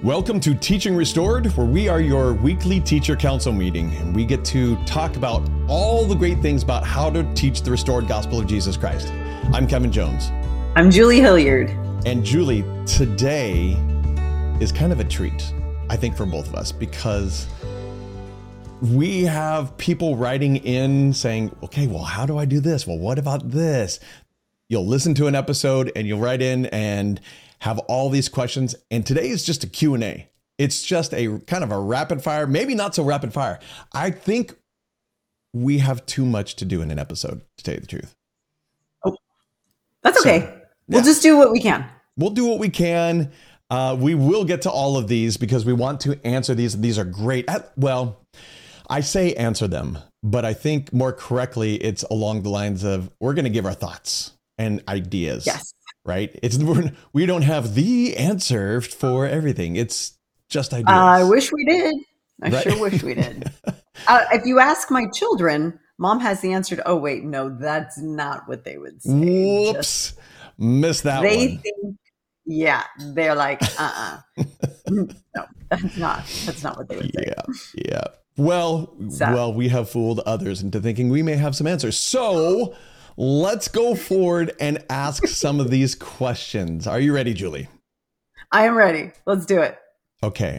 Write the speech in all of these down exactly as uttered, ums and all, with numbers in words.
Welcome to Teaching Restored, where we are your weekly teacher council meeting, and we get to talk about all the great things about how to teach the restored gospel of Jesus Christ. I'm Kevin Jones. I'm Julie Hilliard. And Julie, today is kind of a treat, I think, for both of us, because we have people writing in saying, okay, well, how do I do this? Well, what about this? You'll listen to an episode and you'll write in and have all these questions. And today is just a Q and A. It's just a kind of a rapid fire, maybe not so rapid fire. I think we have too much to do in an episode, to tell you the truth. Oh, that's okay. So, we'll yeah. just do what we can. We'll do what we can. Uh, we will get to all of these because we want to answer these. These are great. Well, I say answer them, but I think more correctly, it's along the lines of we're going to give our thoughts and ideas. Yes. Right? It's we don't have the answer for everything. It's just ideas. I wish we did. I right? sure wish we did. uh, if you ask my children, mom has the answer to, oh, wait, no, that's not what they would say. Whoops. Just, Missed that they one. They think, yeah, they're like, uh-uh. No, that's not, that's not what they would say. Yeah, yeah. Well, So. well, we have fooled others into thinking we may have some answers. So let's go forward and ask some of these questions. Are you ready, Julie? I am ready. Let's do it. Okay.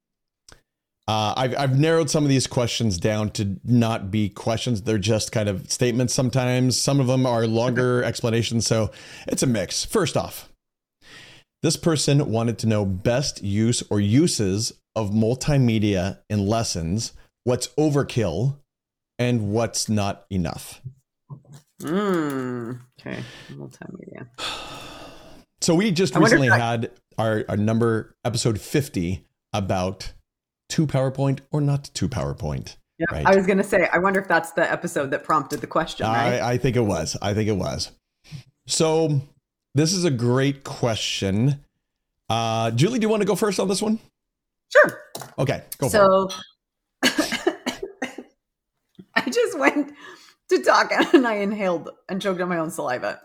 Uh, I've, I've narrowed some of these questions down to not be questions. They're just kind of statements sometimes. Some of them are longer explanations. So it's a mix. First off, this person wanted to know best use or uses of multimedia in lessons, what's overkill, and what's not enough. Mm, okay. Multimedia. So we just I recently I- had our, our number episode fifty about to PowerPoint or not to PowerPoint. Yeah, right? I was going to say, I wonder if that's the episode that prompted the question, right? I, I think it was. I think it was. So this is a great question. Uh, Julie, do you want to go first on this one? Sure. Okay, go so, for it. I just went to talk and I inhaled and choked on my own saliva.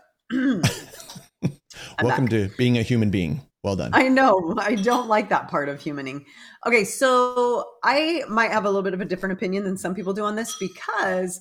Welcome to being a human being. Well done. I know. I don't like that part of humaning. Okay, so I might have a little bit of a different opinion than some people do on this because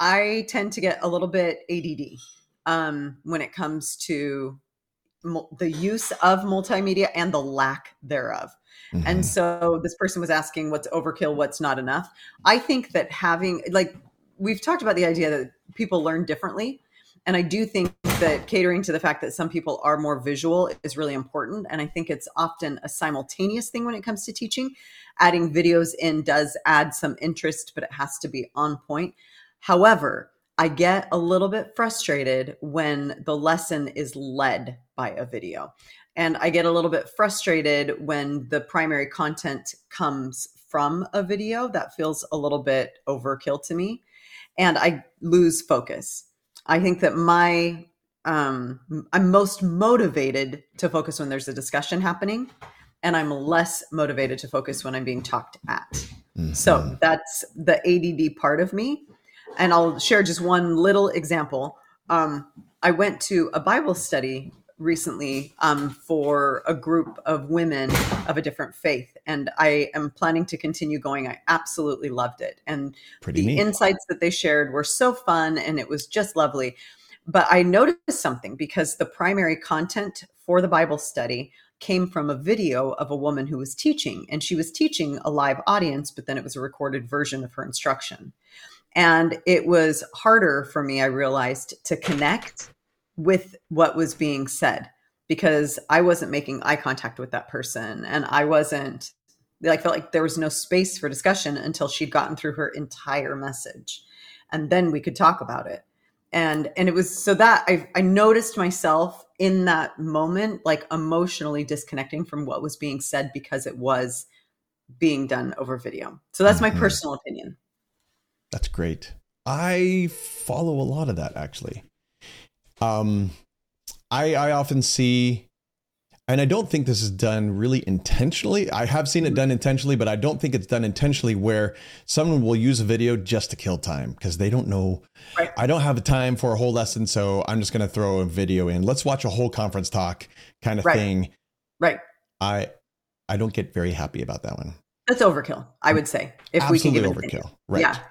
I tend to get a little bit A D D um, when it comes to mul- the use of multimedia and the lack thereof. Mm-hmm. And so this person was asking what's overkill, what's not enough. I think that having, like, we've talked about the idea that people learn differently. And I do think that catering to the fact that some people are more visual is really important. And I think it's often a simultaneous thing when it comes to teaching. Adding videos in does add some interest, but it has to be on point. However, I get a little bit frustrated when the lesson is led by a video. And I get a little bit frustrated when the primary content comes from a video. That feels a little bit overkill to me. And I lose focus. I think that my, um, I'm most motivated to focus when there's a discussion happening. And I'm less motivated to focus when I'm being talked at. Mm-hmm. So that's the A D D part of me. And I'll share just one little example. Um, I went to a Bible study recently um, for a group of women of a different faith. And I am planning to continue going. I absolutely loved it. And Pretty the neat. Insights that they shared were so fun and it was just lovely. But I noticed something because the primary content for the Bible study came from a video of a woman who was teaching, and she was teaching a live audience, but then it was a recorded version of her instruction. And it was harder for me, I realized, to connect with what was being said because I wasn't making eye contact with that person. And I wasn't, I felt like there was no space for discussion until she'd gotten through her entire message. And then we could talk about it. And, and it was so that I, I noticed myself in that moment, like emotionally disconnecting from what was being said because it was being done over video. So that's Mm-hmm. my personal opinion. That's great. I follow a lot of that, actually. Um, I, I often see, and I don't think this is done really intentionally. I have seen it done intentionally, but I don't think it's done intentionally where someone will use a video just to kill time because they don't know. Right. I don't have the time for a whole lesson, so I'm just going to throw a video in. Let's watch a whole conference talk kind of right. thing. Right. I I don't get very happy about that one. That's overkill, I would say. If Absolutely we can give overkill. opinion. Right. Yeah.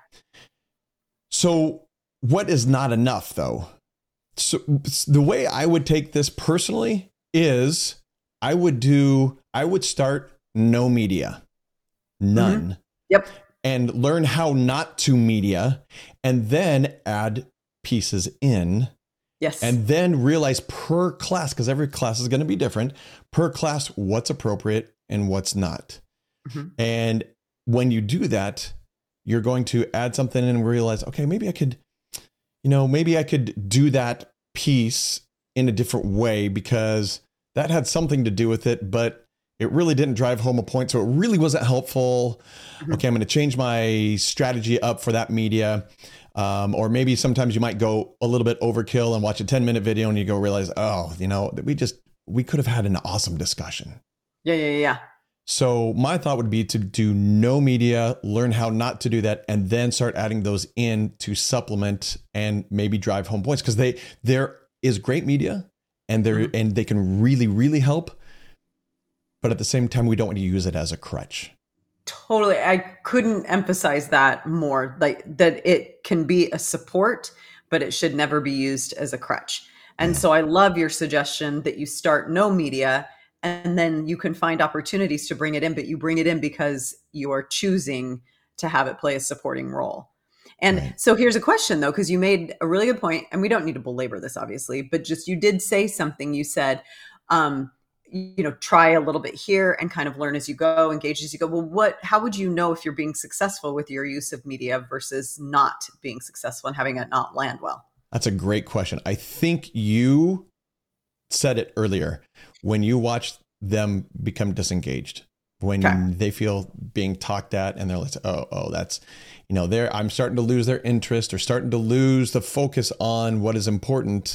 So what is not enough though? So the way I would take this personally is I would do, I would start no media, none. Mm-hmm. Yep. And learn how not to media, and then add pieces in. Yes. And then realize per class, because every class is going to be different, per class, what's appropriate and what's not. Mm-hmm. And when you do that, you're going to add something and realize, okay, maybe I could, you know, maybe I could do that piece in a different way because that had something to do with it, but it really didn't drive home a point. So it really wasn't helpful. Mm-hmm. Okay, I'm going to change my strategy up for that media. Um, or maybe sometimes you might go a little bit overkill and watch a ten minute video and you go realize, oh, you know, we just, we could have had an awesome discussion. Yeah, yeah, yeah. So my thought would be to do no media, learn how not to do that, and then start adding those in to supplement and maybe drive home points. Because they there is great media and they're mm-hmm. and they can really, really help. But at the same time, we don't want to use it as a crutch. Totally. I couldn't emphasize that more, like that it can be a support, but it should never be used as a crutch. And yeah. So I love your suggestion that you start no media and then you can find opportunities to bring it in, but you bring it in because you are choosing to have it play a supporting role. And right. So here's a question though, because you made a really good point, and we don't need to belabor this obviously, but just you did say something. You said, um, you know, try a little bit here and kind of learn as you go, engage as you go. Well, what, how would you know if you're being successful with your use of media versus not being successful and having it not land well? That's a great question. I think you said it earlier. When you watch them become disengaged, when okay. they feel being talked at and they're like, oh, oh, that's, you know, they're, I'm starting to lose their interest or starting to lose the focus on what is important.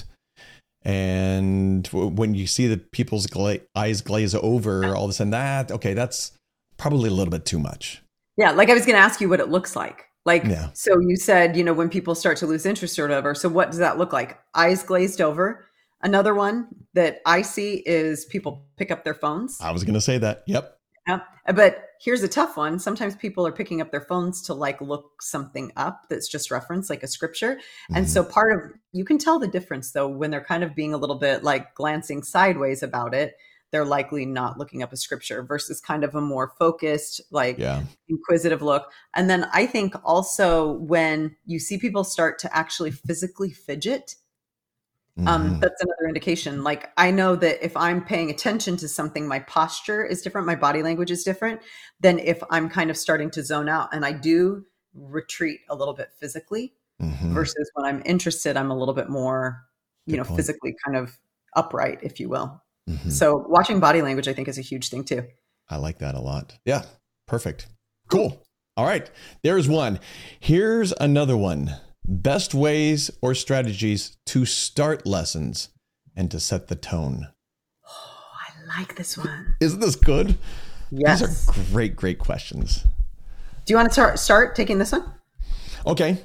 And when you see the people's gla- eyes glaze over, all of a sudden that, okay, that's probably a little bit too much. Yeah. Like I was going to ask you what it looks like. Like, yeah. So you said, you know, when people start to lose interest or whatever. So what does that look like? Eyes glazed over. Another one that I see is people pick up their phones. I was going to say that. Yep. Yeah. But here's a tough one. Sometimes people are picking up their phones to like look something up that's just referenced, like a scripture. Mm-hmm. And so part of, you can tell the difference though, when they're kind of being a little bit like glancing sideways about it, they're likely not looking up a scripture versus kind of a more focused, like yeah. inquisitive look. And then I think also when you see people start to actually physically fidget, Um, mm-hmm. that's another indication. Like I know that if I'm paying attention to something, my posture is different, my body language is different than if I'm kind of starting to zone out. And I do retreat a little bit physically mm-hmm. versus when I'm interested, I'm a little bit more, you Good know, point. physically kind of upright, if you will. Mm-hmm. So watching body language, I think, is a huge thing too. I like that a lot. Yeah. Perfect. Cool. All right. There's one. Here's another one. Best ways or strategies to start lessons and to set the tone. Oh, I like this one. Isn't this good? Yes. These are great, great questions. Do you want to start, start taking this one? Okay.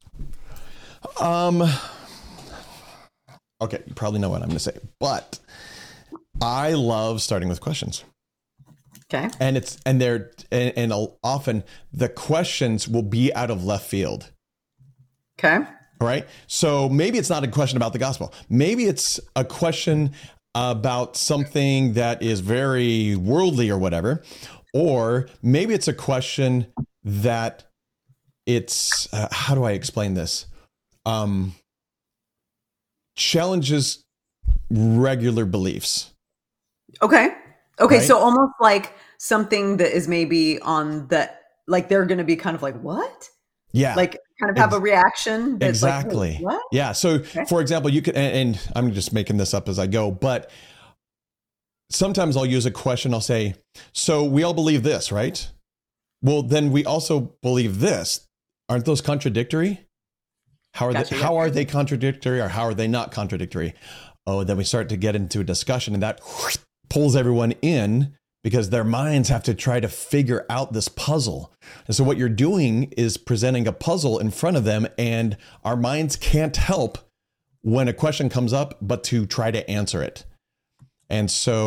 Um. Okay, you probably know what I'm going to say, but I love starting with questions. Okay. And it's and they're and, and often the questions will be out of left field. Okay. All right. So maybe it's not a question about the gospel. Maybe it's a question about something that is very worldly or whatever. Or maybe it's a question that it's, uh, how do I explain this? Um, challenges regular beliefs. Okay. Okay. Right? So almost like something that is maybe on the, like they're going to be kind of like, what? Yeah. Like kind of have a reaction. That's exactly. Like, what? Yeah. So okay. For example, you could, and, and I'm just making this up as I go, but sometimes I'll use a question. I'll say, so we all believe this, right? Well, then we also believe this. Aren't those contradictory? How are gotcha, they, yeah. how are they contradictory or how are they not contradictory? Oh, then we start to get into a discussion and that pulls everyone in because their minds have to try to figure out this puzzle. And so what you're doing is presenting a puzzle in front of them, and our minds can't help when a question comes up, but to try to answer it. And so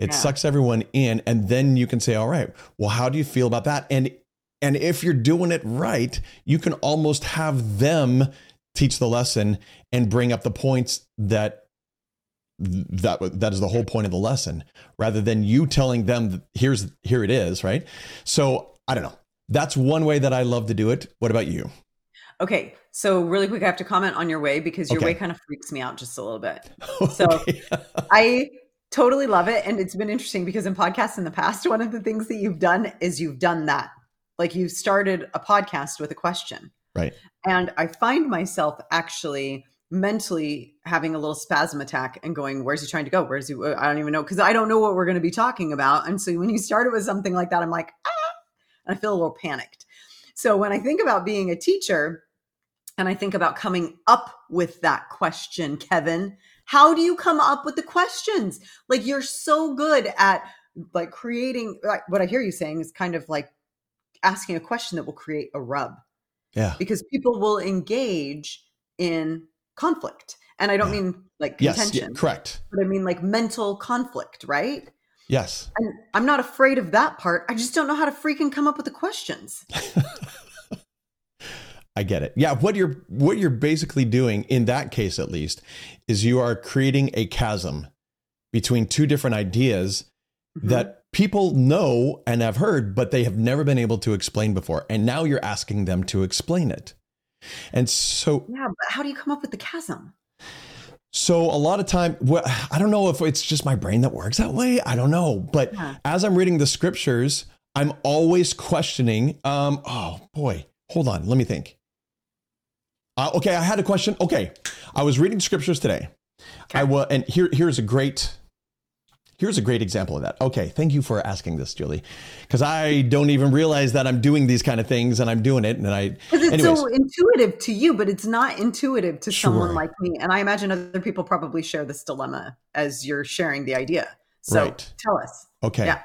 It Yeah. sucks everyone in. And then you can say, all right, well, how do you feel about that? And and if you're doing it right, you can almost have them teach the lesson and bring up the points that that that is the whole point of the lesson, rather than you telling them here's here it is, right? So I don't know. That's one way that I love to do it. What about you? Okay, so really quick, I have to comment on your way because your Okay. way kind of freaks me out just a little bit. Okay. So I totally love it. And it's been interesting because in podcasts in the past, one of the things that you've done is you've done that. Like you started a podcast with a question. Right. And I find myself actually mentally having a little spasm attack and going, where's he trying to go? Where's he? I don't even know. Cause I don't know what we're going to be talking about. And so when you started with something like that, I'm like, ah, and I feel a little panicked. So when I think about being a teacher and I think about coming up with that question, Kevin, how do you come up with the questions? Like you're so good at like creating, like, what I hear you saying is kind of like asking a question that will create a rub. Yeah. Because people will engage in conflict. And I don't Yeah. mean like Yes. contention, Yeah, correct. but I mean like mental conflict, right? Yes. And I'm not afraid of that part. I just don't know how to freaking come up with the questions. I get it. Yeah, what you're what you're basically doing in that case, at least, is you are creating a chasm between two different ideas Mhm. that people know and have heard, but they have never been able to explain before. And now you're asking them to explain it. And so, Yeah, but how do you come up with the chasm? so a lot of time, well, I don't know if it's just my brain that works that way. I don't know. But Yeah. as I'm reading the scriptures, I'm always questioning. Um, oh boy, hold on. Let me think. Uh, okay, I had a question. Okay, I was reading scriptures today. Okay. I will, and here, here's a great, here's a great example of that. Okay, thank you for asking this, Julie, because I don't even realize that I'm doing these kind of things, and I'm doing it, and I. Because it's anyways, so intuitive to you, but it's not intuitive to Sure. someone like me. And I imagine other people probably share this dilemma as you're sharing the idea. So Right. tell us. okay. Yeah.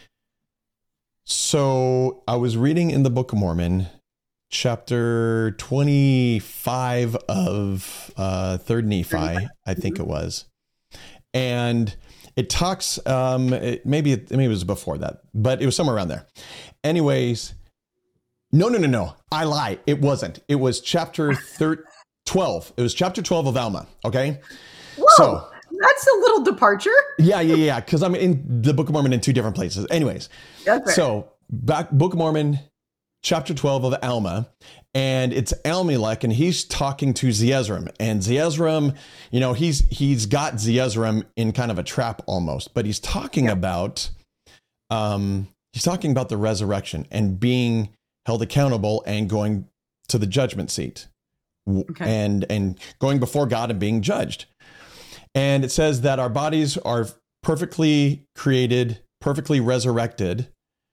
So I was reading in the Book of Mormon, chapter twenty-five of uh, Third Nephi, I think it was, and it talks. Um, it, maybe it, maybe it was before that, but it was somewhere around there. Anyways, no, no, no, no. I lie. It wasn't. It was chapter thir- twelve. It was chapter twelve of Alma. Okay. Whoa, So that's a little departure. yeah, yeah, yeah. Because I'm in the Book of Mormon in two different places. Anyways. That's right. So back Book of Mormon, chapter twelve of Alma, and it's Almelech, and he's talking to Zeezrom. And Zeezrom, you know, he's he's got Zeezrom in kind of a trap almost, but he's talking Yeah. about um he's talking about the resurrection and being held accountable and going to the judgment seat. W- Okay. and and going before God and being judged. And it says that our bodies are perfectly created, perfectly resurrected.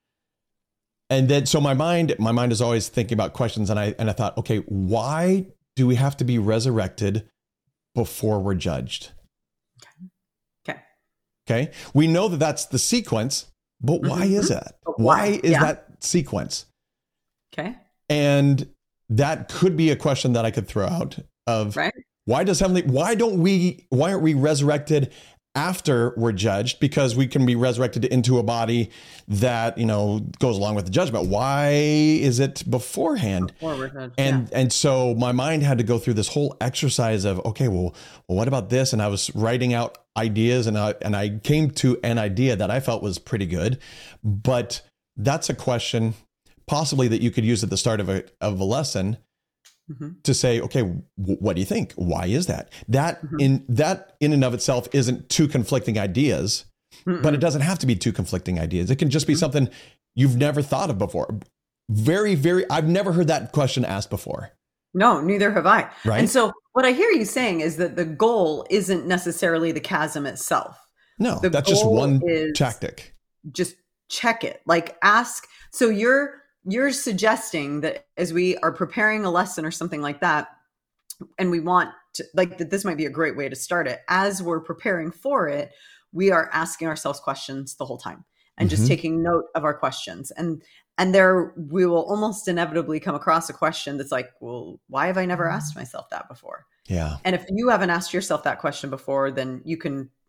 And then, so my mind, my mind is always thinking about questions. And I, and I thought, okay, why do we have to be resurrected before we're judged? Okay. Okay. We know that that's the sequence, but why Mhm. is that? But Why why? is Yeah. that sequence? Okay. And that could be a question that I could throw out of Right. why does heavenly, why don't we, why aren't we resurrected after we're judged? Because we can be resurrected into a body that, you know, goes along with the judgment. Why is it beforehand? Forward. And and so my mind had to go through this whole exercise of, okay, well, well, what about this? And I was writing out ideas, and I and I came to an idea that I felt was pretty good. But that's a question possibly that you could use at the start of a of a lesson hmm to say, okay, w- what do you think? Why is that? That Mhm. in that in and of itself isn't two conflicting ideas, but it doesn't have to be two conflicting ideas. It can just be Mhm. something you've never thought of before. Very, very, I've never heard that question asked before. No, neither have I. Right. And so what I hear you saying is that the goal isn't necessarily the chasm itself. No, The that's just goal one is- tactic. Just check it. Like ask. So you're you're suggesting that as we are preparing a lesson or something like that, and we want to, like that this might be a great way to start it. As we're preparing for it, we are asking ourselves questions the whole time and just Mhm. taking note of our questions. And and there we will almost inevitably come across a question that's like, well, why have I never asked myself that before? Yeah. And if you haven't asked yourself that question before, then you can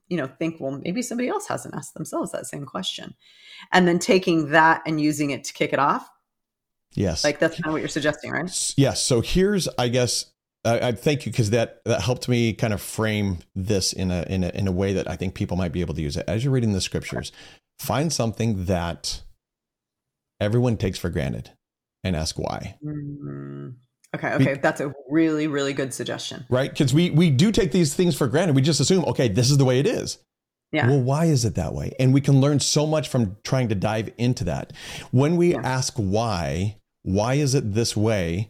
you know, think, well, maybe somebody else hasn't asked themselves that same question. And then taking that and using it to kick it off. Yes. Like that's kind of what you're suggesting, right? Yes. So here's, I guess, I, I thank you because that, that helped me kind of frame this in a, in a, in a way that I think people might be able to use it. As you're reading the scriptures, find something that everyone takes for granted and ask why. Mm-hmm. Okay. Okay. Be- That's a really, really good suggestion. Right. Because we, we do take these things for granted. We just assume, okay, this is the way it is. Yeah. Well, why is it that way? And we can learn so much from trying to dive into that. When we yeah. ask why, why is it this way?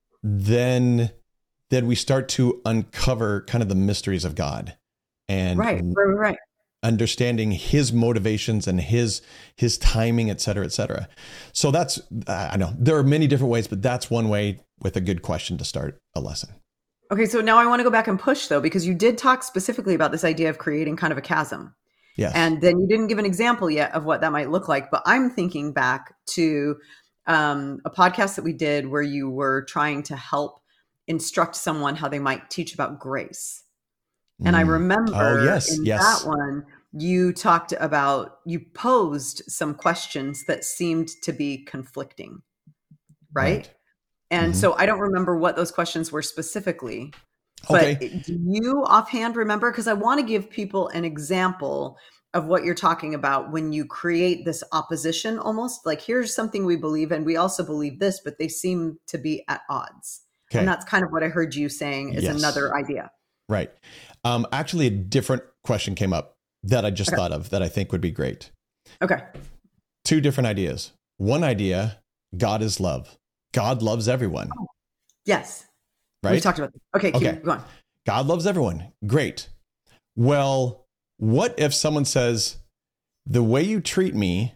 Then, then we start to uncover kind of the mysteries of God and right, right, right. understanding his motivations and his, his timing, et cetera, et cetera. So that's, uh, I know there are many different ways, but that's one way with a good question to start a lesson. Okay. So now I want to go back and push though, because you did talk specifically about this idea of creating kind of a chasm. Yes. And then you didn't give an example yet of what that might look like, but I'm thinking back to um, a podcast that we did where you were trying to help instruct someone how they might teach about grace. And mm. I remember oh, yes, in yes. that one, you talked about, you posed some questions that seemed to be conflicting, right? right. And mm-hmm. so I don't remember what those questions were specifically, but okay. do you offhand remember? Because I want to give people an example of what you're talking about when you create this opposition, almost like here's something we believe and we also believe this, but they seem to be at odds. Okay. And that's kind of what I heard you saying is yes. another idea. Right. Um, actually, a different question came up that I just okay. thought of that I think would be great. Okay. Two different ideas. One idea, God is love. God loves everyone. Oh, yes. Right. We talked about this. Okay. Keep okay. going. God loves everyone. Great. Well, what if someone says, the way you treat me,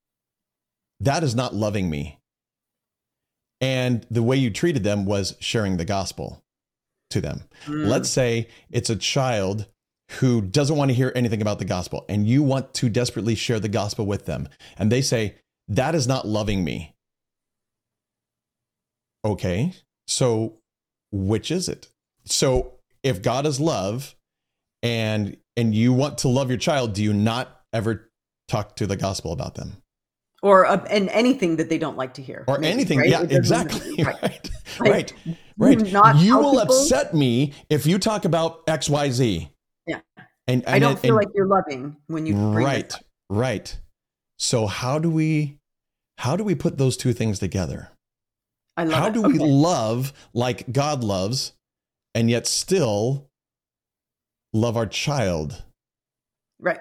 that is not loving me. And the way you treated them was sharing the gospel to them. Mm. Let's say it's a child who doesn't want to hear anything about the gospel and you want to desperately share the gospel with them. And they say, that is not loving me. Okay, so which is it? So if God is love and and you want to love your child, do you not ever talk to the gospel about them? Or uh, and anything that they don't like to hear. Or maybe, anything, right? yeah, exactly. Right, right, right. right. Not you will people? upset me if you talk about X, Y, Z. Yeah. And, and I don't and, feel and, like you're loving when you bring Right, this up. right. So how do we, how do we put those two things together? I love How it. do okay. we love like God loves and yet still love our child? Right.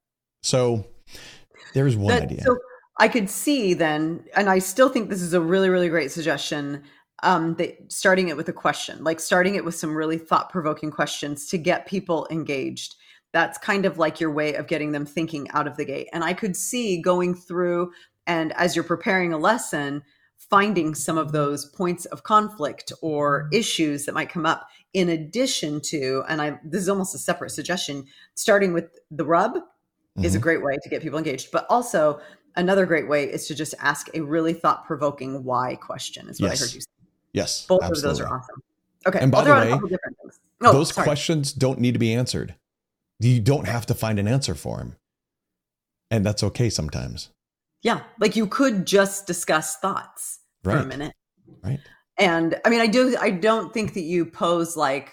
So there's one that, idea. So I could see then, and I still think this is a really, really great suggestion, um, that starting it with a question, like starting it with some really thought-provoking questions to get people engaged. That's kind of like your way of getting them thinking out of the gate. And I could see going through and as you're preparing a lesson, finding some of those points of conflict or issues that might come up in addition to, and I, this is almost a separate suggestion, starting with the rub mm-hmm. is a great way to get people engaged, but also another great way is to just ask a really thought-provoking why question is what yes. I heard you say. Yes, both absolutely. of those are awesome. Okay. And by I'll the way, a couple different things. Oh, those sorry. questions don't need to be answered. You don't have to find an answer for them. And that's okay sometimes. Yeah. Like you could just discuss thoughts right. for a minute. Right. And I mean, I do, I don't think that you pose like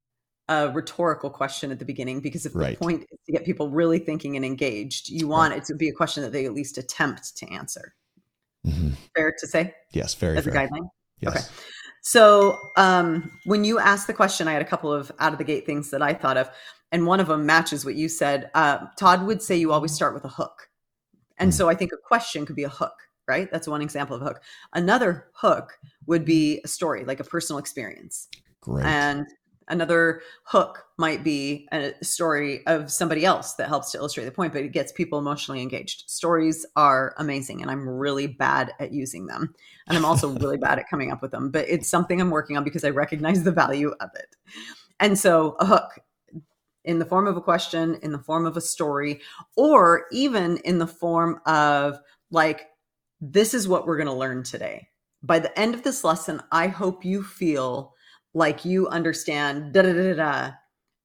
a rhetorical question at the beginning, because if right. the point is to get people really thinking and engaged, you want right. it to be a question that they at least attempt to answer. Mm-hmm. Fair to say? Yes. Very As fair. a guideline. Yes. Okay. So um, when you asked the question, I had a couple of out of the gate things that I thought of, and one of them matches what you said. Uh, Todd would say you always start with a hook. And mm. so I think a question could be a hook, right? That's one example of a hook. Another hook would be a story, like a personal experience. Great. And another hook might be a story of somebody else that helps to illustrate the point, but it gets people emotionally engaged. Stories are amazing, and I'm really bad at using them. And I'm also really bad at coming up with them, but it's something I'm working on because I recognize the value of it. And so a hook in the form of a question, in the form of a story, or even in the form of like, this is what we're going to learn today. By the end of this lesson, I hope you feel like you understand da da da da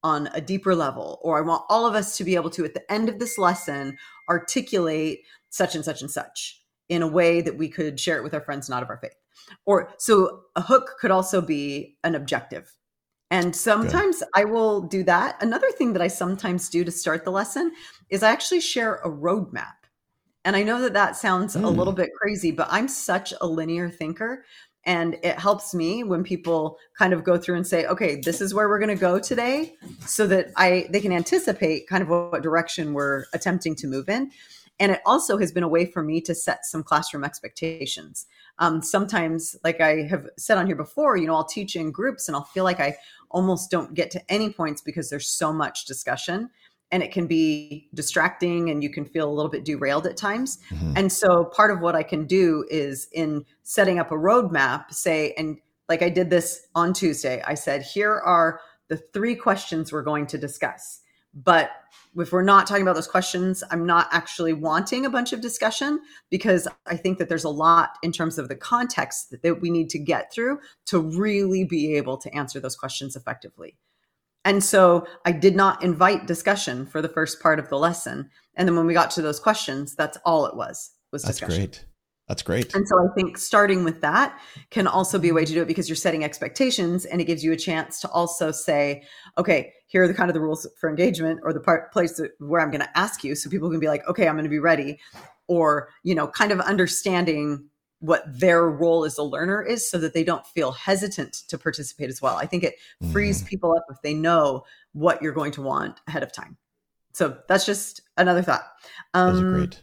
on a deeper level, or I want all of us to be able to, at the end of this lesson, articulate such and such and such in a way that we could share it with our friends not of our faith. Or so a hook could also be an objective. And sometimes Good. I will do that. Another thing that I sometimes do to start the lesson is I actually share a roadmap. And I know that that sounds mm. a little bit crazy, but I'm such a linear thinker. And it helps me when people kind of go through and say, okay, this is where we're going to go today, so that I they can anticipate kind of what direction we're attempting to move in. And it also has been a way for me to set some classroom expectations. Um, sometimes, like I have said on here before, you know, I'll teach in groups and I'll feel like I almost don't get to any points because there's so much discussion. And it can be distracting and you can feel a little bit derailed at times. Mm-hmm. And so part of what I can do is, in setting up a roadmap, say, and like I did this on Tuesday, I said, here are the three questions we're going to discuss. But if we're not talking about those questions, I'm not actually wanting a bunch of discussion, because I think that there's a lot in terms of the context that, that we need to get through to really be able to answer those questions effectively. And so I did not invite discussion for the first part of the lesson. And then when we got to those questions, that's all it was, was discussion. That's great. That's great. And so I think starting with that can also be a way to do it, because you're setting expectations, and it gives you a chance to also say, okay, here are the kind of the rules for engagement, or the part place where I'm going to ask you. So people can be like, okay, I'm going to be ready. Or, you know, kind of understanding what their role as a learner is, so that they don't feel hesitant to participate as well. I think it frees mm. people up if they know what you're going to want ahead of time. So that's just another thought. Um, Those are great.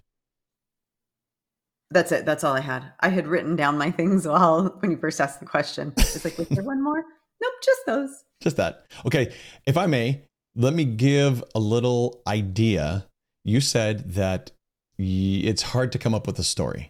That's it. That's all I had. I had written down my things while when you first asked the question. It's like, was there one more? Nope, just those. Just that. Okay. If I may, let me give a little idea. You said that y- it's hard to come up with a story.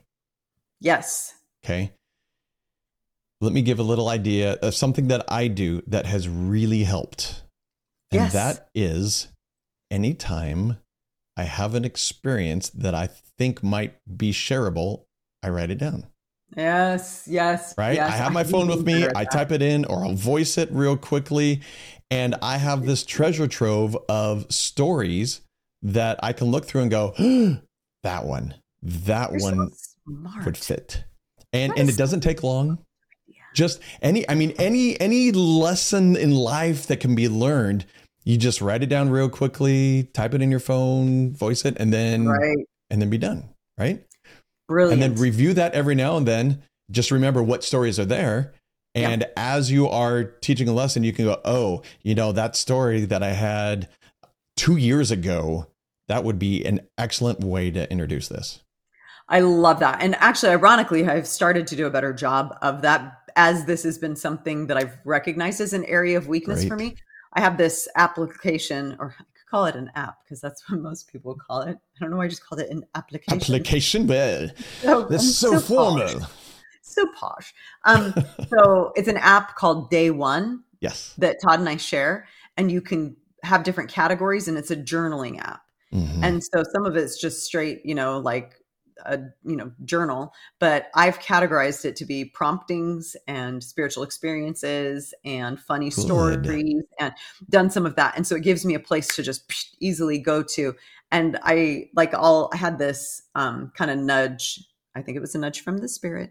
Yes. Okay. Let me give a little idea of something that I do that has really helped. And yes. that is, anytime I have an experience that I think might be shareable, I write it down. Yes. Yes. Right. Yes. I have my phone with me. I type it in, or I'll voice it real quickly. And I have this treasure trove of stories that I can look through and go, oh, that one, that You're one. So Smart. Would fit. And and it doesn't take long. Yeah. Just any, I mean, any, any lesson in life that can be learned, you just write it down real quickly, type it in your phone, voice it, and then, right. and then be done. Right. Brilliant. And then review that every now and then. Just remember what stories are there. And yeah. as you are teaching a lesson, you can go, oh, you know, that story that I had two years ago, that would be an excellent way to introduce this. I love that. And actually, ironically, I've started to do a better job of that, as this has been something that I've recognized as an area of weakness Great. For me. I have this application, or I could call it an app, because that's what most people call it. I don't know why I just called it an application. Application? Well, so, that's so, so formal. Posh. So posh. Um, so it's an app called Day One. Yes. That Todd and I share. And you can have different categories, and it's a journaling app. Mm-hmm. And so some of it's just straight, you know, like a, you know, journal, but I've categorized it to be promptings and spiritual experiences and funny Good. Stories, and done some of that. And so it gives me a place to just easily go to. And I like all, I had this um, kind of nudge, I think it was a nudge from the spirit,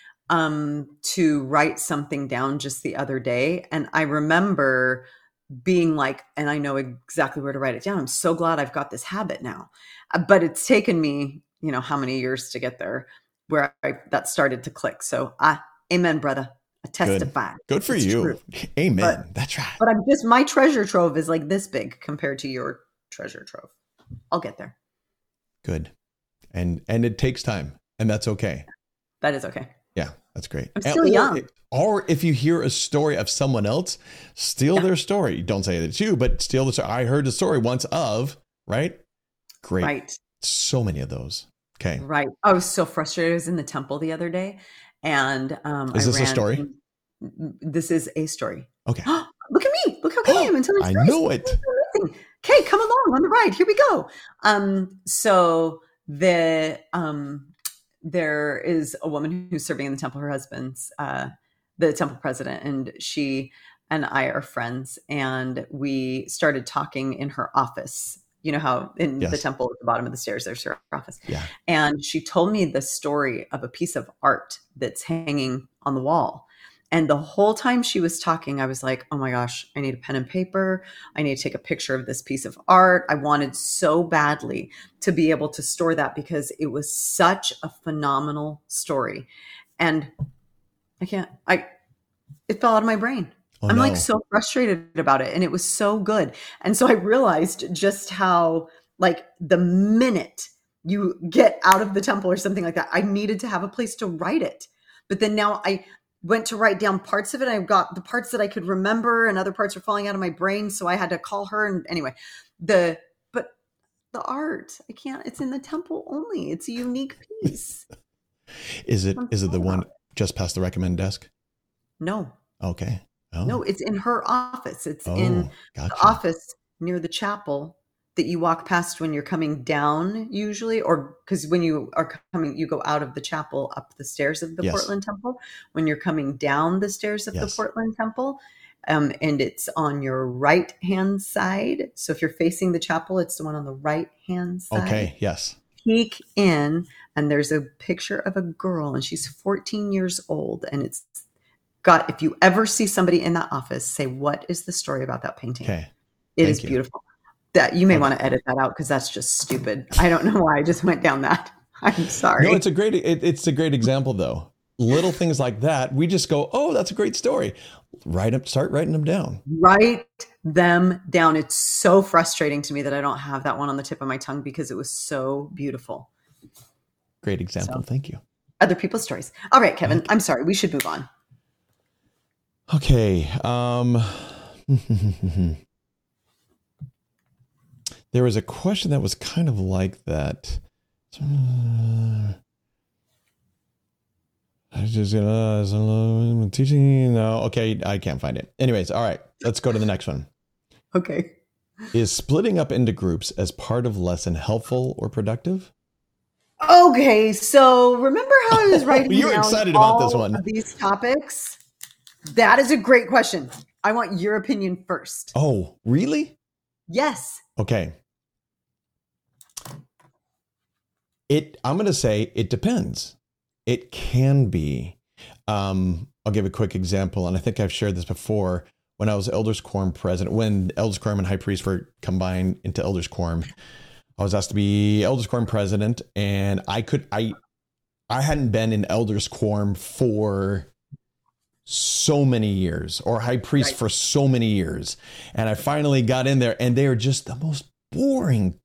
um, to write something down just the other day. And I remember being like, and I know exactly where to write it down. I'm so glad I've got this habit now, but it's taken me, you know, how many years to get there where I, that started to click. So, ah, amen, brother. I testify. Good, Good for it's you. True. Amen. But, That's right. But I'm just, my treasure trove is like this big compared to your treasure trove. I'll get there. Good. And, and it takes time, and that's okay. That is okay. Yeah, that's great. I'm still and, young. Or, or if you hear a story of someone else, steal yeah. their story. Don't say that it's you, but steal the story. I heard the story once of, right? Great. Right. So many of those. Okay. Right. I was so frustrated. I was in the temple the other day, and um, is I this ran, a story? This is a story. Okay. Look at me. Look how good I am. And I know it. Okay, come along on the ride. Here we go. Um, so the um, there is a woman who's serving in the temple. Her husband's uh, the temple president, and she and I are friends, and we started talking in her office. You know how in Yes. the temple at the bottom of the stairs, there's her office. Yeah. And she told me the story of a piece of art that's hanging on the wall. And the whole time she was talking, I was like, oh my gosh, I need a pen and paper. I need to take a picture of this piece of art. I wanted so badly to be able to store that because it was such a phenomenal story. And I can't, I, it fell out of my brain. Oh, I'm no. like so frustrated about it. And it was so good. And so I realized just how, like, the minute you get out of the temple or something like that, I needed to have a place to write it. But then now I went to write down parts of it. I've got the parts that I could remember and other parts are falling out of my brain. So I had to call her. And anyway, the, but the art, I can't, it's in the temple only. It's a unique piece. Is it, I'm is it the sorry one about it. just past the recommend desk? No, Okay. Oh. no, it's in her office. It's Oh, in gotcha. the office near the chapel that you walk past when you're coming down usually, or because when you are coming, you go out of the chapel up the stairs of the Yes. Portland Temple. When you're coming down the stairs of Yes. the Portland Temple, um, and it's on your right hand side. So if you're facing the chapel, it's the one on the right hand side. Okay. Yes. Peek in, and there's a picture of a girl, and she's fourteen years old, and it's got, if you ever see somebody in that office, say, what is the story about that painting? Okay. It Thank is you. beautiful. That you may Okay. want to edit that out because that's just stupid. I don't know why I just went down that. I'm sorry. No, it's a great, it, it's a great example though. Little things like that, we just go, oh, that's a great story. Write up, start writing them down. Write them down. It's so frustrating to me that I don't have that one on the tip of my tongue because it was so beautiful. Great example. So. Thank you. Other people's stories. All right, Kevin, I'm sorry. We should move on. Okay. Um, there was a question that was kind of like that. Uh, I just uh, teaching. No, okay, I can't find it. Anyways, all right, let's go to the next one. Okay. Is splitting up into groups as part of lesson helpful or productive? Okay, so remember how I was writing You're down excited about this all one. of these topics? That is a great question. I want your opinion first. Oh, really? Yes. Okay. It. I'm going to say it depends. It can be. Um, I'll give a quick example, and I think I've shared this before. When I was Elders Quorum president, when Elders Quorum and High Priest were combined into Elders Quorum, I was asked to be Elders Quorum president, and I could I I hadn't been in Elders Quorum for so many years, or High Priest Right. for so many years, and I finally got in there, and they are just the most boring.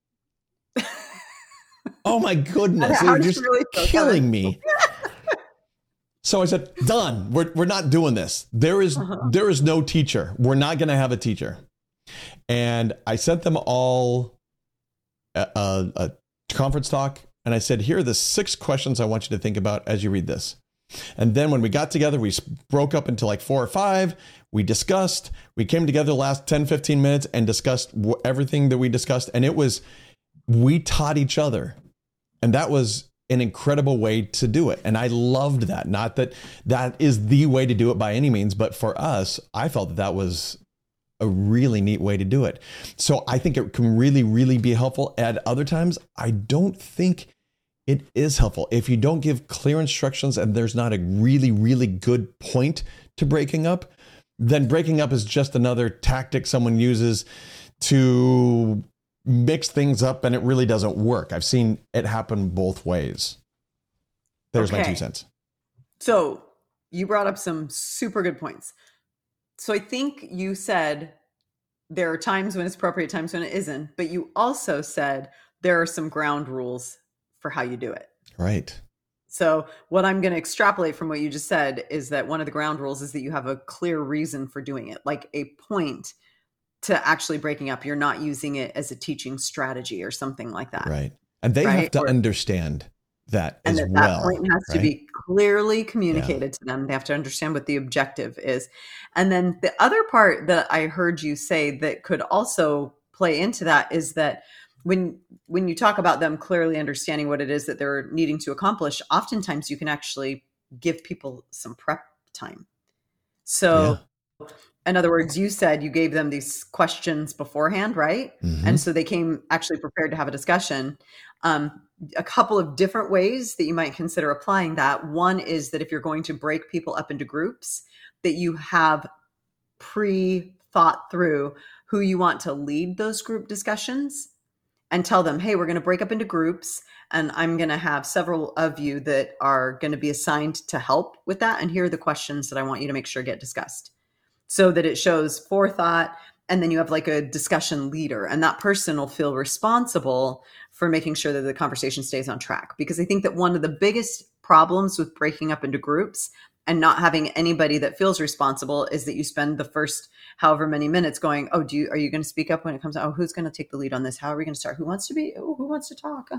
Oh my goodness, How they're did you just really feel, killing Kevin? me. So I said, done. We're we're not doing this. There is Uh-huh. there is no teacher. We're not going to have a teacher. And I sent them all a, a, a conference talk, and I said, here are the six questions I want you to think about as you read this. And then when we got together, we broke up into like four or five. We discussed. We came together the last ten, fifteen minutes and discussed everything that we discussed. And it was, we taught each other. And that was an incredible way to do it. And I loved that. Not that that is the way to do it by any means, but for us, I felt that that was a really neat way to do it. So I think it can really, really be helpful. At other times, I don't think it is helpful. If you don't give clear instructions and there's not a really, really good point to breaking up, then breaking up is just another tactic someone uses to mix things up, and it really doesn't work. I've seen it happen both ways. There's my Okay. two cents. So you brought up some super good points. So I think you said there are times when it's appropriate, times when it isn't, but you also said there are some ground rules for how you do it. Right. So what I'm going to extrapolate from what you just said is that one of the ground rules is that you have a clear reason for doing it, like a point to actually breaking up. You're not using it as a teaching strategy or something like that. Right. And they have Right? to Or- understand that And as that well. that point has to right? be clearly communicated to them. They have to understand what the objective is. And then the other part that I heard you say that could also play into that is that when when you talk about them clearly understanding what it is that they're needing to accomplish, oftentimes you can actually give people some prep time. So Yeah. in other words, you said you gave them these questions beforehand, right? Mm-hmm. And so they came actually prepared to have a discussion. Um, a couple of different ways that you might consider applying that. One is that if you're going to break people up into groups, that you have pre-thought through who you want to lead those group discussions, and tell them, hey, we're going to break up into groups, and I'm going to have several of you that are going to be assigned to help with that. And here are the questions that I want you to make sure get discussed, so that it shows forethought. And then you have like a discussion leader, and that person will feel responsible for making sure that the conversation stays on track. Because I think that one of the biggest problems with breaking up into groups and not having anybody that feels responsible is that you spend the first however many minutes going, oh, do you, are you going to speak up when it comes to, oh, who's going to take the lead on this? How are we going to start? Who wants to be, oh, who wants to talk?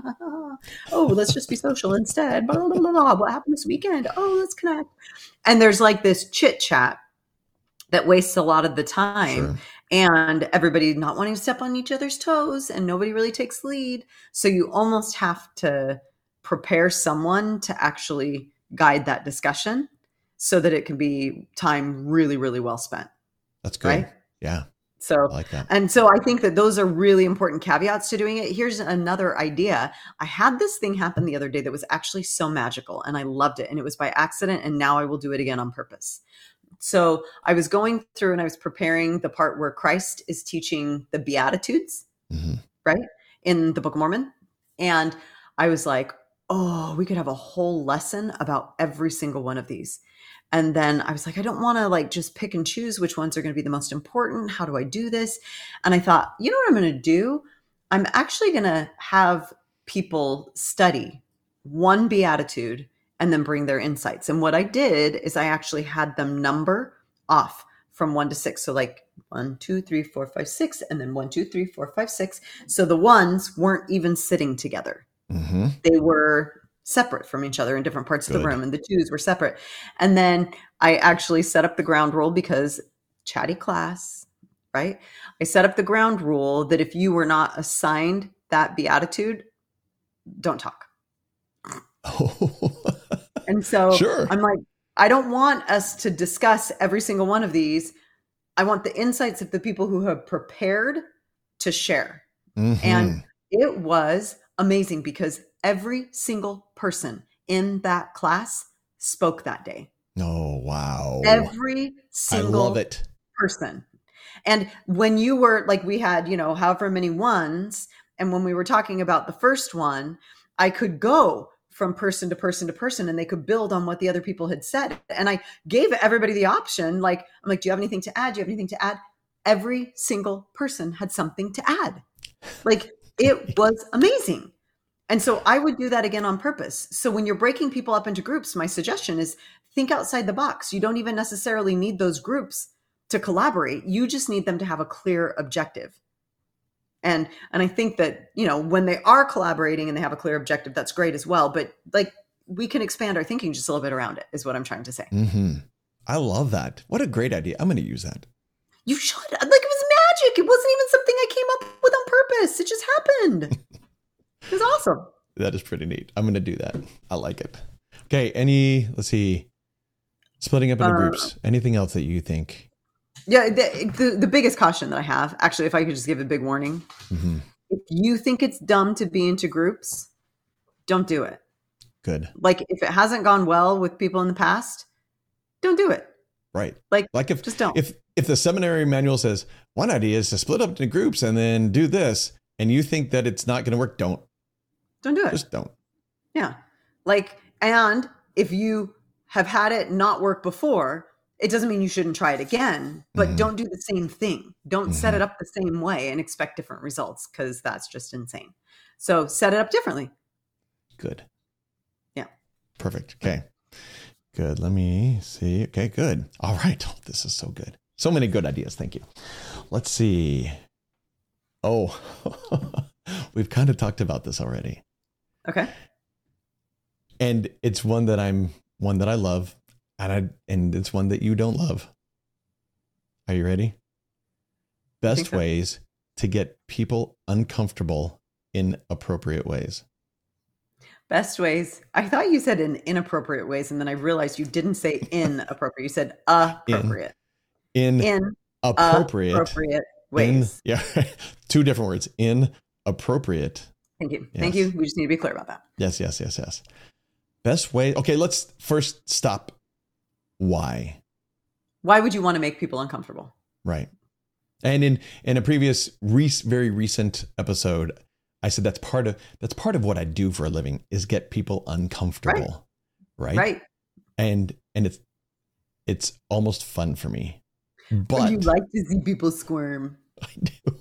Oh, let's just be social instead. Blah, blah, blah, blah. What happened this weekend? Oh, let's connect. And there's like this chit chat that wastes a lot of the time. Sure. And everybody not wanting to step on each other's toes, and nobody really takes lead. So you almost have to prepare someone to actually guide that discussion, so that it can be time really, really well spent. That's good. Right? Yeah. So, I like that. And so I think that those are really important caveats to doing it. Here's another idea. I had this thing happen the other day that was actually so magical, and I loved it. And it was by accident. And now I will do it again on purpose. So I was going through and I was preparing the part where Christ is teaching the Beatitudes, mm-hmm. right? In the Book of Mormon. And I was like, oh, we could have a whole lesson about every single one of these. And then I was like, I don't want to like just pick and choose which ones are going to be the most important. How do I do this? And I thought, you know what I'm going to do? I'm actually going to have people study one beatitude and then bring their insights. And what I did is I actually had them number off from one to six. So like one, two, three, four, five, six, and then one, two, three, four, five, six. So the ones weren't even sitting together. Mm-hmm. They were separate from each other in different parts Good. Of the room, and the twos were separate. And then I actually set up the ground rule, because chatty class, right? I set up the ground rule that if you were not assigned that beatitude, don't talk. Oh. And so sure. I'm like, I don't want us to discuss every single one of these. I want the insights of the people who have prepared to share. Mm-hmm. And it was amazing, because every single person in that class spoke that day. Oh, wow. Every single I love it. person. And when you were like, we had, you know, however many ones. And when we were talking about the first one, I could go from person to person to person, and they could build on what the other people had said. And I gave everybody the option. Like, I'm like, do you have anything to add? Do you have anything to add? Every single person had something to add. Like, it was amazing. And so I would do that again on purpose. So when you're breaking people up into groups, my suggestion is think outside the box. You don't even necessarily need those groups to collaborate. You just need them to have a clear objective. And and I think that, you know, when they are collaborating and they have a clear objective, that's great as well. But like, we can expand our thinking just a little bit around it, is what I'm trying to say. Mm-hmm. I love that. What a great idea. I'm going to use that. You should. Like, it was magic. It wasn't even something I came up with on purpose. It just happened. It was awesome. That is pretty neat. I'm going to do that. I like it. Okay. Any, let's see, splitting up into uh, groups. Anything else that you think? Yeah. The, the, the biggest caution that I have, actually, if I could just give a big warning, mm-hmm. if you think it's dumb to be into groups, don't do it. Good. Like, if it hasn't gone well with people in the past, don't do it. Right. Like, like if, just don't. If, if the seminary manual says one idea is to split up into groups and then do this, and you think that it's not going to work, don't. Don't do it. Just don't. Yeah. Like, and if you have had it not work before, it doesn't mean you shouldn't try it again, but mm-hmm. don't do the same thing. Don't mm-hmm. set it up the same way and expect different results, because that's just insane. So set it up differently. Good. Yeah. Perfect. Okay. Good. Let me see. Okay, good. All right. Oh, this is so good. So many good ideas. Thank you. Let's see. Oh, we've kind of talked about this already. Okay. And it's one that I'm one that I love, and I and it's one that you don't love. Are you ready? Best so. ways to get people uncomfortable in appropriate ways. Best ways. I thought you said in inappropriate ways, and then I realized you didn't say inappropriate. You said appropriate. in appropriate, appropriate ways. In, yeah, two different words. Inappropriate. Thank you. Yes. Thank you. We just need to be clear about that. Yes, yes, yes, yes. Best way. Okay, let's first stop. Why? Why would you want to make people uncomfortable? Right. And in in a previous, rec- very recent episode, I said that's part of that's part of what I do for a living is get people uncomfortable. Right. Right. Right. And and it's it's almost fun for me. But you like to see people squirm. I do.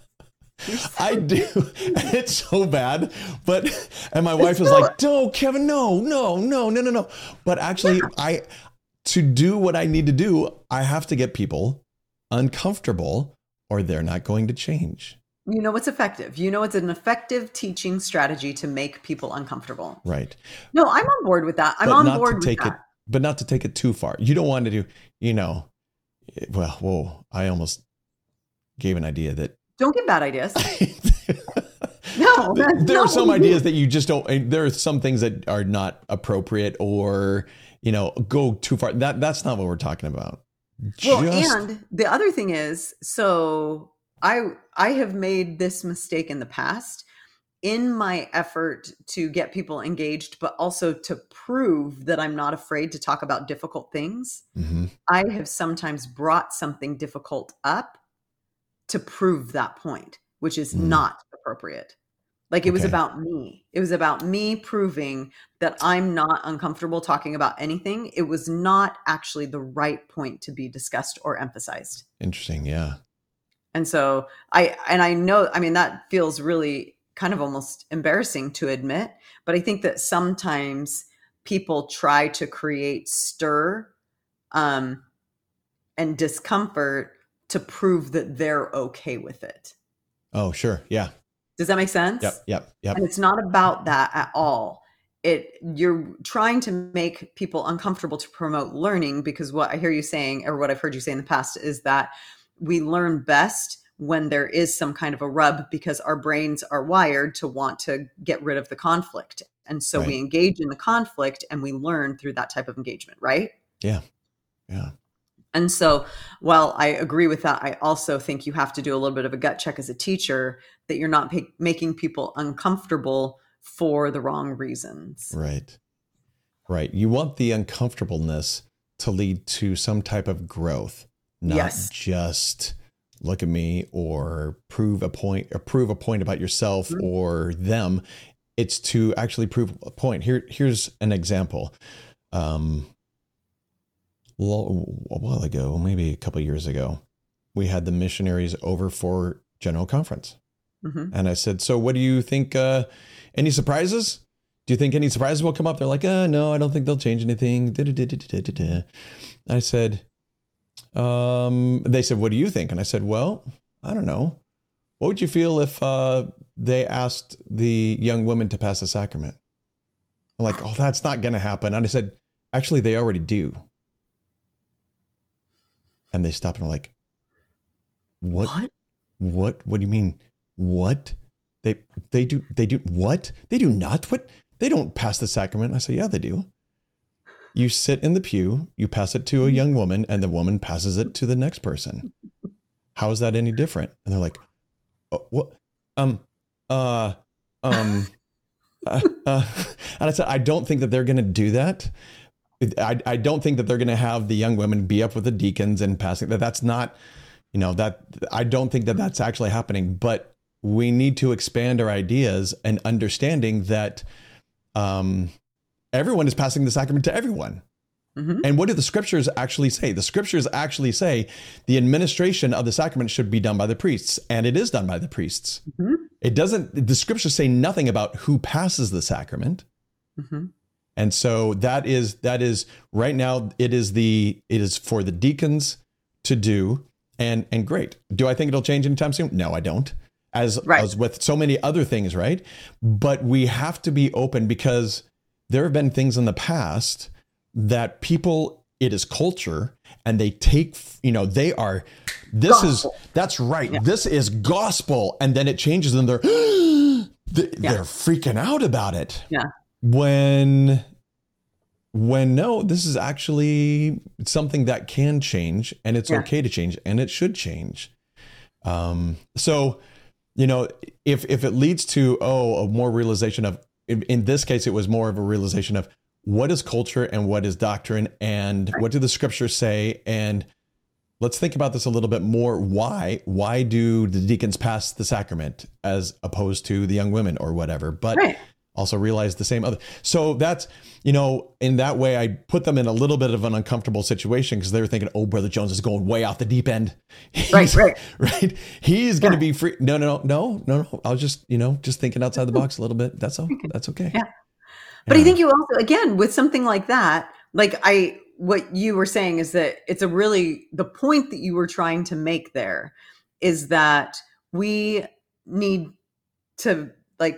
I do. And it's so bad. But, and my wife is like, no, Kevin, no, no, no, no, no, no. But actually, I, to do what I need to do, I have to get people uncomfortable or they're not going to change. You know what's effective. You know it's an effective teaching strategy to make people uncomfortable. Right. No, I'm on board with that. I'm but on not board to with take that. It, but not to take it too far. You don't want to do, you know, well, whoa, I almost gave an idea that. Don't give bad ideas. No, there no. are some ideas that you just don't, there are some things that are not appropriate or, you know, go too far. That That's not what we're talking about. Well, Just, and the other thing is, so I I have made this mistake in the past in my effort to get people engaged, but also to prove that I'm not afraid to talk about difficult things. mm-hmm. I have sometimes brought something difficult up to prove that point, which is Mm. not appropriate. Like it was Okay. about me. It was about me proving that I'm not uncomfortable talking about anything. It was not actually the right point to be discussed or emphasized. Interesting. Yeah. And so I, and I know, I mean, that feels really kind of almost embarrassing to admit, but I think that sometimes people try to create stir um, and discomfort to prove that they're okay with it. Oh, sure. Yeah. Does that make sense? Yep. Yep. Yep. And it's not about that at all. It you're trying to make people uncomfortable to promote learning, because what I hear you saying, or what I've heard you say in the past, is that we learn best when there is some kind of a rub, because our brains are wired to want to get rid of the conflict. And so Right. we engage in the conflict and we learn through that type of engagement, right? Yeah. Yeah. And so while I agree with that, I also think you have to do a little bit of a gut check as a teacher that you're not pa- making people uncomfortable for the wrong reasons. Right. Right. You want the uncomfortableness to lead to some type of growth, not Yes. just look at me or prove a point or prove a point about yourself Mhm. or them. It's to actually prove a point. Here, here's an example. Um, lo- a while ago, maybe a couple of years ago, we had the missionaries over for General Conference. Mhm. And I said, so what do you think? Uh, any surprises? Do you think any surprises will come up? They're like, uh, no, I don't think they'll change anything. Da-da-da-da-da-da. I said, um, they said, what do you think? And I said, well, I don't know. What would you feel if uh, they asked the young women to pass the sacrament? I'm like, oh, that's not going to happen. And I said, actually, they already do. And they stopped and were like, what? What? What? What do you mean? What? They they do they do what? They do not what? They don't pass the sacrament. I say, yeah, they do. You sit in the pew, you pass it to a young woman, and the woman passes it to the next person. How is that any different? And they're like, oh, what? Um, uh, um, uh, uh. And I said, I don't think that they're going to do that. I I don't think that they're going to have the young women be up with the deacons and passing that. That's not, you know, that I don't think that that's actually happening, but we need to expand our ideas and understanding that um, everyone is passing the sacrament to everyone. Mhm. And what do the scriptures actually say? The scriptures actually say the administration of the sacrament should be done by the priests, and it is done by the priests. Mhm. It doesn't, the scriptures say nothing about who passes the sacrament. Mhm. And so that is, that is right now, it is the, it is for the deacons to do. And, and great. Do I think it'll change anytime soon? No, I don't. As, Right. as with so many other things, right? But we have to be open, because there have been things in the past that people, it is culture, and they take, you know, they are, this Gospel. is, that's right. Yeah. This is gospel. And then it changes and they're, they, Yeah. they're freaking out about it. Yeah. When when no, this is actually something that can change, and it's Yeah. okay to change, and it should change. Um, so, you know, if if it leads to, oh, a more realization of, in, in this case, it was more of a realization of what is culture and what is doctrine, and Right. what do the scriptures say, and let's think about this a little bit more. Why? Why do the deacons pass the sacrament as opposed to the young women or whatever? But Right. also realize the same other. So that's, you know, in that way, I put them in a little bit of an uncomfortable situation because they were thinking, oh, Brother Jones is going way off the deep end. He's, Right, right. right. He's going to Yeah. be free. No, no, no, no, no. I was just, you know, just thinking outside the box a little bit. That's all. That's okay. Yeah. But Yeah. I think you also, again, with something like that, like I, what you were saying is that it's a really, the point that you were trying to make there is that we need to like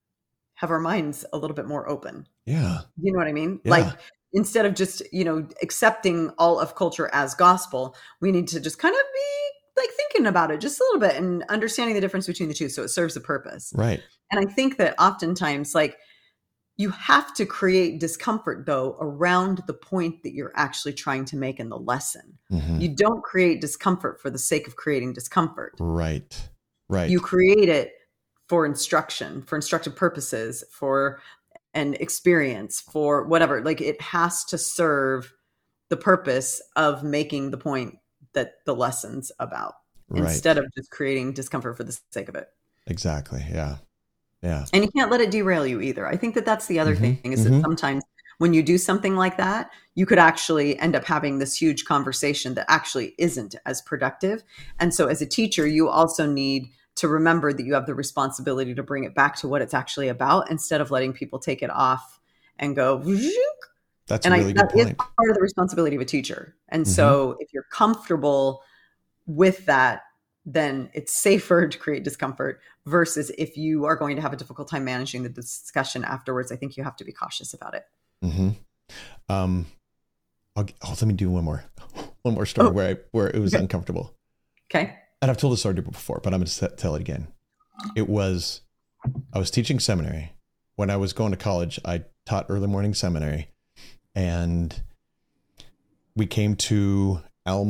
have our minds a little bit more open. Yeah. You know what I mean? Yeah. Like instead of just, you know, accepting all of culture as gospel, we need to just kind of be like thinking about it just a little bit and understanding the difference between the two so it serves a purpose. Right. And I think that oftentimes, like, you have to create discomfort, though, around the point that you're actually trying to make in the lesson. Mhm. You don't create discomfort for the sake of creating discomfort. Right. Right. You create it for instruction, for instructive purposes, for an experience, for whatever. Like it has to serve the purpose of making the point that the lesson's about, Right. instead of just creating discomfort for the sake of it. Exactly. Yeah. Yeah. And you can't let it derail you either. I think that that's the other Mhm, thing is mhm. that sometimes when you do something like that, you could actually end up having this huge conversation that actually isn't as productive. And so as a teacher, you also need to remember that you have the responsibility to bring it back to what it's actually about instead of letting people take it off and go, "Zook." That's And a I, really good that is point. part of the responsibility of a teacher. And Mhm. so if you're comfortable with that, then it's safer to create discomfort versus if you are going to have a difficult time managing the discussion afterwards. I think you have to be cautious about it. Mm-hmm. Um, I'll, oh, let me do one more, one more story Oh. where I, where it was Okay. uncomfortable. Okay. And I've told this story before, but I'm going to tell it again. It was, I was teaching seminary. When I was going to college, I taught early morning seminary, and we came to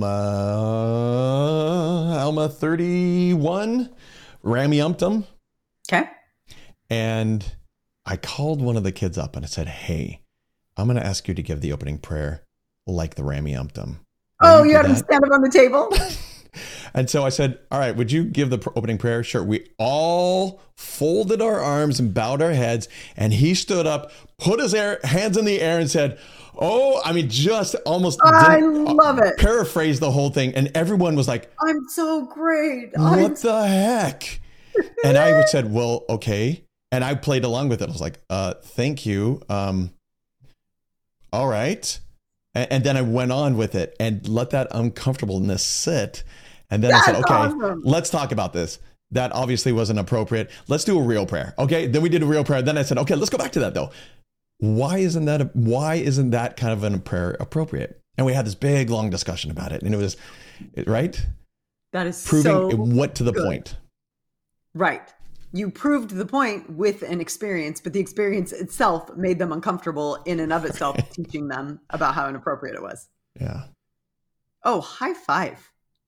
Alma, Alma thirty-one, Rameumptom. Okay. And I called one of the kids up and I said, hey, I'm going to ask you to give the opening prayer like the Rameumptom. Oh, Will you do had him that?" stand up on the table? And so I said, all right, would you give the pr- opening prayer? Sure. We all folded our arms and bowed our heads. And he stood up, put his air, hands in the air and said, oh, I mean, just almost I didn't- love it. paraphrase the whole thing. And everyone was like, I'm so great. what I'm the heck? And I said, well, okay. And I played along with it. I was like, uh, thank you. Um, all right. And, and then I went on with it and let that uncomfortableness sit. And then I said, That's okay, awesome. let's talk about this. That obviously wasn't appropriate. Let's do a real prayer. Okay. Then we did a real prayer. Then I said, okay, let's go back to that though. Why isn't that, a, why isn't that kind of a prayer appropriate? And we had this big, long discussion about it. And it was, right? That is Proving so it went to the good. point. Right. You proved the point with an experience, but the experience itself made them uncomfortable in and of itself, teaching them about how inappropriate it was. Yeah. Oh, high five.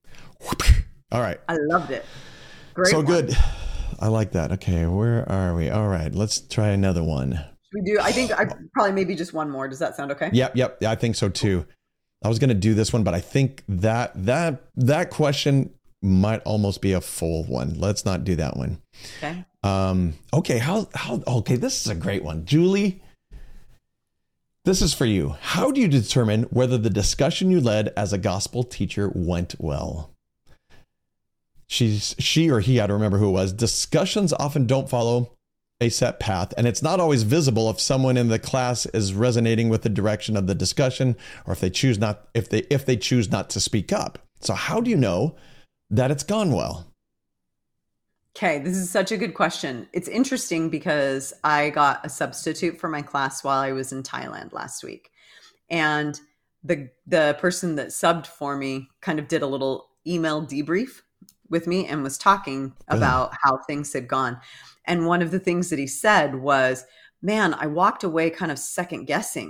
All right. I loved it. Great. So one. good. I like that. Okay. Where are we? All right. Let's try another one. Should we do, I think I probably maybe just one more. Does that sound okay? Yep. Yep. Yeah, I think so too. I was going to do this one, but I think that, that, that question might almost be a full one. Let's not do that one. Okay. Um, okay. How, how, okay. This is a great one. Julie, this is for you. How do you determine whether the discussion you led as a gospel teacher went well? She's, she or he, I don't remember who it was. Discussions often don't follow a set path, and it's not always visible if someone in the class is resonating with the direction of the discussion, or if they choose not, if they, if they choose not to speak up. So how do you know that it's gone well? Okay, this is such a good question. It's interesting because I got a substitute for my class while I was in Thailand last week. And the the person that subbed for me kind of did a little email debrief with me and was talking about how things had gone. And one of the things that he said was, man, I walked away kind of second guessing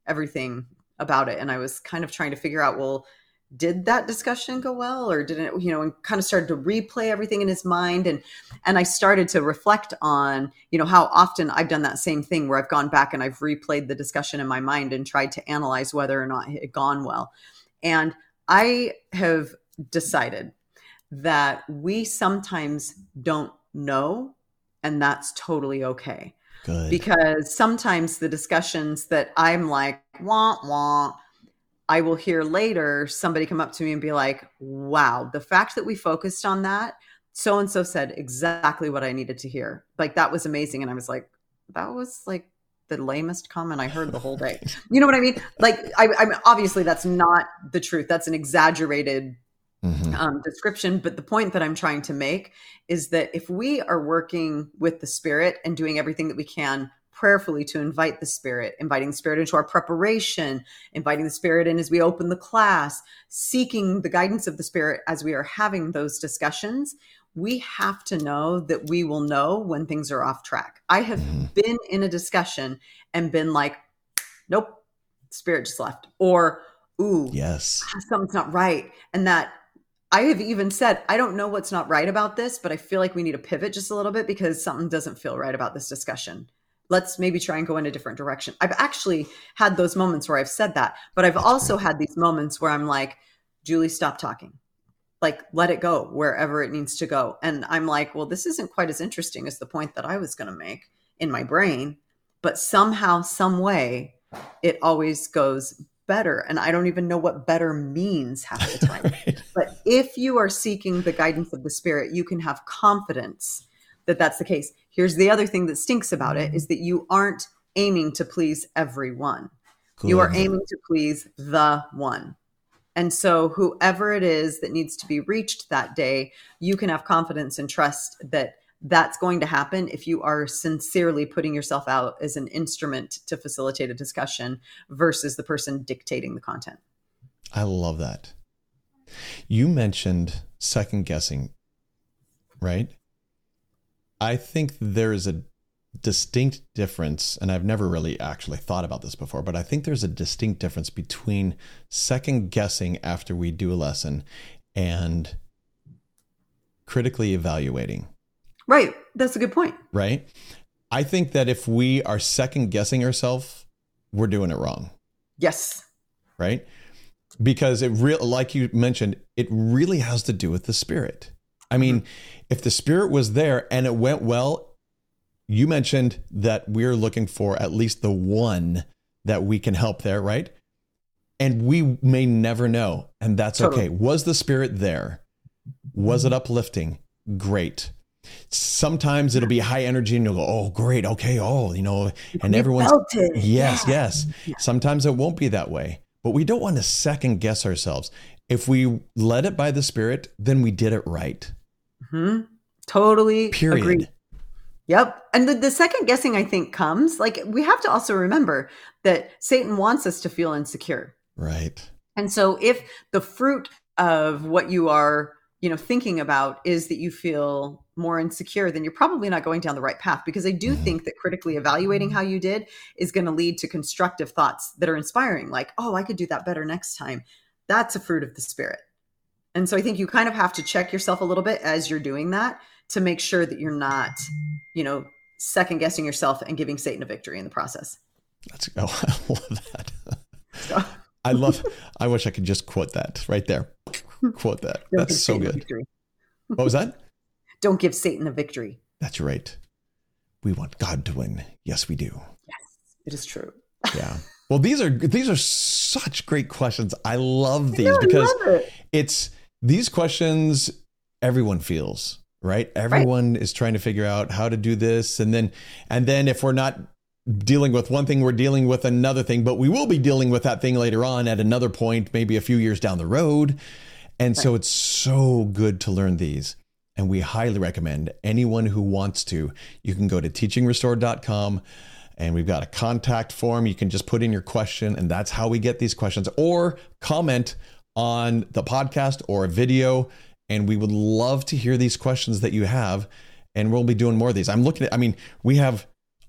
everything about it. And I was kind of trying to figure out, well, did that discussion go well or didn't it, you know, and kind of started to replay everything in his mind. And, and I started to reflect on, you know, how often I've done that same thing where I've gone back and I've replayed the discussion in my mind and tried to analyze whether or not it had gone well. And I have decided that we sometimes don't know, and that's totally okay. Good. Because sometimes the discussions that I'm like, wah, wah, I will hear later somebody come up to me and be like, wow, the fact that we focused on that, so-and-so said exactly what I needed to hear. Like, that was amazing. And I was like, that was like the lamest comment I heard the whole day. You know what I mean? Like, I, I mean, obviously that's not the truth. That's an exaggerated mm-hmm. um, description. But the point that I'm trying to make is that if we are working with the Spirit and doing everything that we can prayerfully to invite the Spirit, inviting the Spirit into our preparation, inviting the Spirit in as we open the class, seeking the guidance of the Spirit as we are having those discussions, we have to know that we will know when things are off track. I have mm-hmm. been in a discussion and been like, nope, Spirit just left. Or, ooh, yes, something's not right. And that I have even said, I don't know what's not right about this, but I feel like we need to pivot just a little bit because something doesn't feel right about this discussion. Let's maybe try and go in a different direction. I've actually had those moments where I've said that, but I've That's also great. had these moments where I'm like, Julie, stop talking. Like, let it go wherever it needs to go. And I'm like, well, this isn't quite as interesting as the point that I was going to make in my brain, but somehow, some way, it always goes better. And I don't even know what better means half the time. Right. But if you are seeking the guidance of the Spirit, you can have confidence that that's the case. Here's the other thing that stinks about it is that you aren't aiming to please everyone. Good. You are aiming to please the one. And so whoever it is that needs to be reached that day, you can have confidence and trust that that's going to happen if you are sincerely putting yourself out as an instrument to facilitate a discussion versus the person dictating the content. I love that. You mentioned second guessing, right? I think there is a distinct difference, and I've never really actually thought about this before, but I think there's a distinct difference between second guessing after we do a lesson and critically evaluating. Right. That's a good point. Right. I think that if we are second guessing ourselves, we're doing it wrong. Yes. Right. Because it real, like you mentioned, it really has to do with the Spirit. I mean, mm-hmm. if the Spirit was there and it went well, you mentioned that we're looking for at least the one that we can help there, right? And we may never know, and that's totally. Okay. Was the Spirit there? Was it uplifting? Great. Sometimes it'll be high energy and you'll go, oh, great. Okay. Oh, you know, and you everyone's, felt it. yes, yeah. yes. Yeah. Sometimes it won't be that way, but we don't want to second guess ourselves. If we led it by the Spirit, then we did it right. Mm-hmm. Totally. Period. Agreed. Yep. And the, the second guessing, I think, comes like we have to also remember that Satan wants us to feel insecure. Right. And so if the fruit of what you are, you know, thinking about is that you feel more insecure, then you're probably not going down the right path, because I do mm-hmm. think that critically evaluating how you did is going to lead to constructive thoughts that are inspiring. Like, oh, I could do that better next time. That's a fruit of the Spirit. And so I think you kind of have to check yourself a little bit as you're doing that to make sure that you're not, you know, second guessing yourself and giving Satan a victory in the process. That's, oh, I love that. So. I love, I wish I could just quote that right there. Quote that. Don't That's so good. What was that? Don't give Satan a victory. That's right. We want God to win. Yes, we do. Yes, it is true. Yeah. Well, these are, these are such great questions. I love these I know, because I love it. It's these questions everyone feels, right? Everyone right. is trying to figure out how to do this. And then, and then if we're not dealing with one thing, we're dealing with another thing, but we will be dealing with that thing later on at another point, maybe a few years down the road. And right. so it's so good to learn these. And we highly recommend anyone who wants to, you can go to teaching restored dot com and we've got a contact form. You can just put in your question, and that's how we get these questions, or comment on the podcast or a video. And we would love to hear these questions that you have. And we'll be doing more of these. I'm looking at, I mean, we have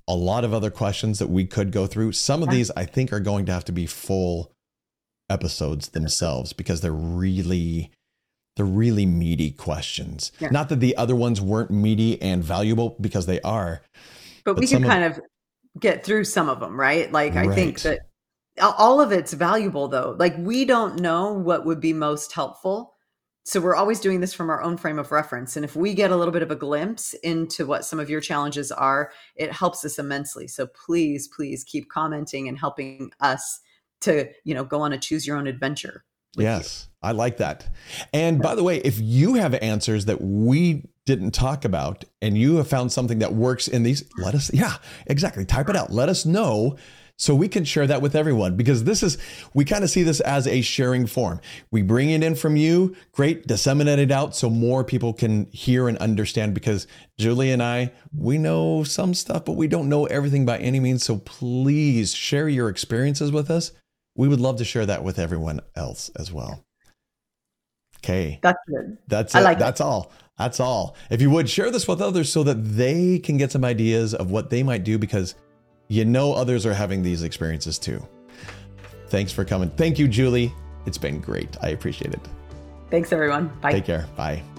a lot of other questions that we could go through. Some of Yeah. these I think are going to have to be full episodes themselves because they're really, they're really meaty questions. Yeah. Not that the other ones weren't meaty and valuable, because they are. But, But we can some of- kind of get through some of them, right? Like, I think Right. that all of it's valuable, though. Like, we don't know what would be most helpful. So we're always doing this from our own frame of reference. And if we get a little bit of a glimpse into what some of your challenges are, it helps us immensely. So please, please keep commenting and helping us to, you know, go on a choose your own adventure. Yes, I like that. And by the way, if you have answers that we didn't talk about and you have found something that works in these, let us, yeah, exactly. Type it out. Let us know so we can share that with everyone, because this is, we kind of see this as a sharing form. We bring it in from you, great, disseminate it out so more people can hear and understand, because Julie and I, we know some stuff, but we don't know everything by any means. So please share your experiences with us. We would love to share that with everyone else as well. Okay. That's good. That's I it. like That's it. all. That's all. If you would share this with others so that they can get some ideas of what they might do, because you know others are having these experiences too. Thanks for coming. Thank you, Julie. It's been great. I appreciate it. Thanks, everyone. Bye. Take care. Bye.